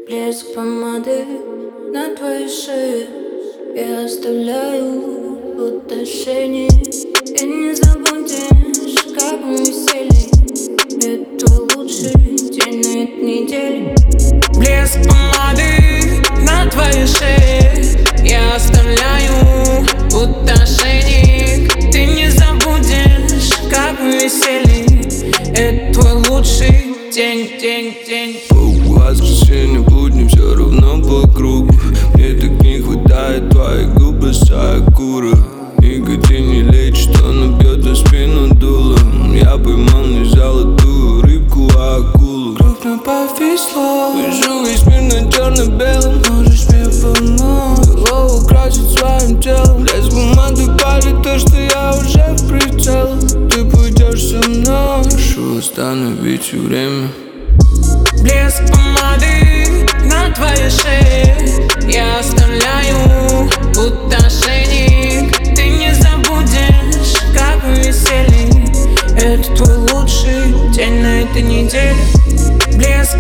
Блеск помады на твоей шее я оставляю в утешении. И не забудешь, как мы весели. Это твой лучший день на этой неделе. Блеск помады на твоей шее я оставляю в утешении. Ты не забудешь, как мы весели. Это твой лучший день. Воскресенье, будни, все равно по кругу. Мне так не хватает твоих губ, бросая куры. Никотин не лечит, он бьет на спину дулом. Я поймал не золотую рыбку, а акулу. Крупно повисло, Вижу весь мир на черно-белом. можешь мне помочь? Голову красить своим телом. Блеск помады палит то, что я уже в прицелах. Ты пойдешь со мной, прошу остановить все время. Блеск помады на твоей шее я оставляю в утешении. Ты не забудешь, как мы весели. Это твой лучший день на этой неделе. Блеск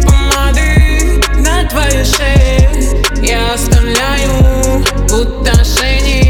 помады на твоей шее я оставляю в утешении.